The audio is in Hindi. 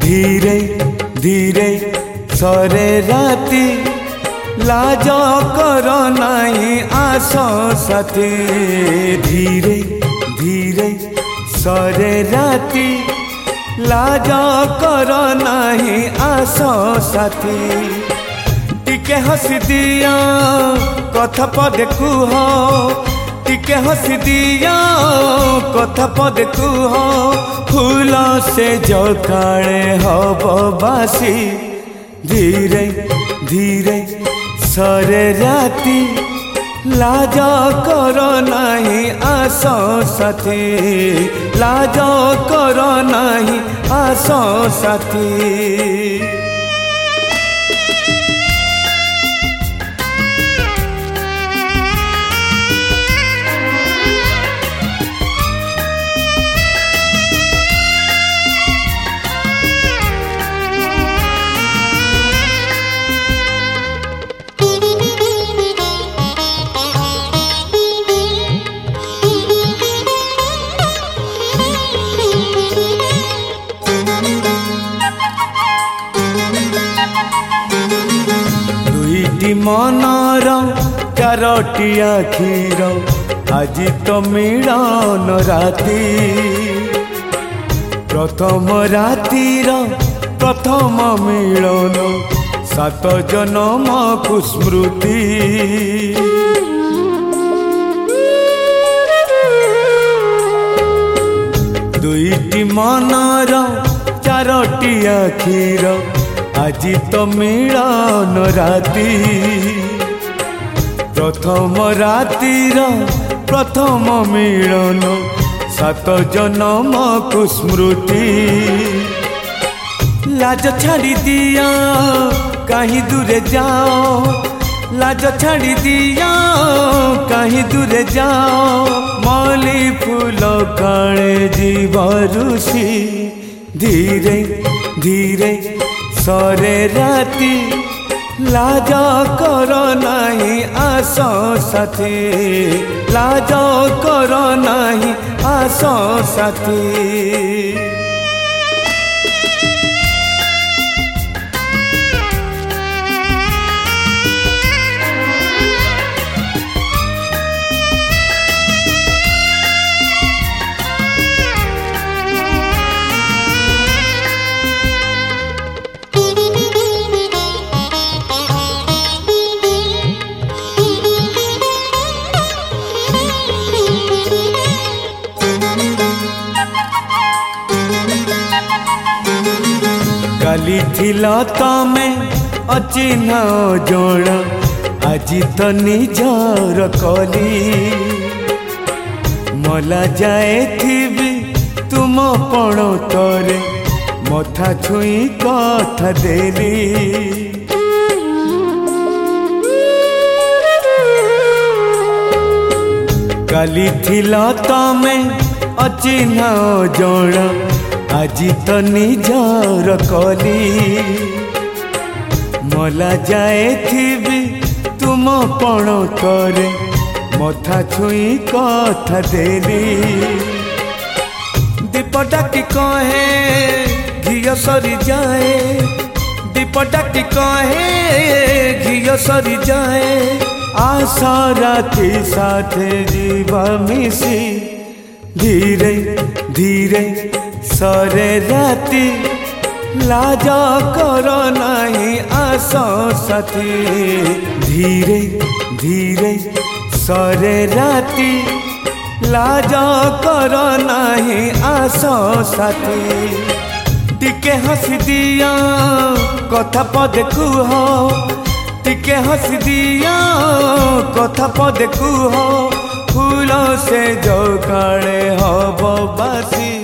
धीरे धीरे सरे राती लाज कर नहीं आस साथी धीरे धीरे सरे राती लाज कर नहीं आस साथी टिके हसी दिया कथा पदे कुह टिके हसी दिया कथा पदे कुह फूल से जकाळे हब बासी धीरे धीरे सरे राती लाज कर नहीं आस साथी लाज कर नहीं आस साथी। मनर चारोटी आखिर आज तो मिलन राती प्रथम रातिर प्रथम मिलन 7 जन्म को स्मृति दुईटी मनर चारोटी आखिर आज तो मिलन राती प्रथम रातिर प्रथम मिलन 7 जन्म को स्मृति लाज छाड़ी दिया कहीं दूरे जाओ लाज छाड़ी दिया कहीं दूरे जाओ मौली फूल काले जीव ऋषि धीरे धीरे सरे राती लाज कर नहीं आस साथी लाज कर नहीं आस साथी। काली थिला तमे अचिन्ह जोड़ा आज तो निजर कली मला जाए थी तुम पण तरे मथा छुई कथा देली काली थिला तमे अचिन्ह जोड़ा आज तो निजर कली मला जाए थी तुम पण करे मथा छुई कथा देली दीपटा की कहे घियो सरी जाए दीपटा की कहे घियो सरी जाए आशा राती साथे जीवा मिसी धीरे धीरे सरे राती लाज कर नहीं आस साथी धीरे धीरे सरे राती लाज कर नहीं आस साथी टिके हसी दिया कथा पदे कुह टिके हसी दिया कथा पदे कुह फूल से जकाळे हब बासी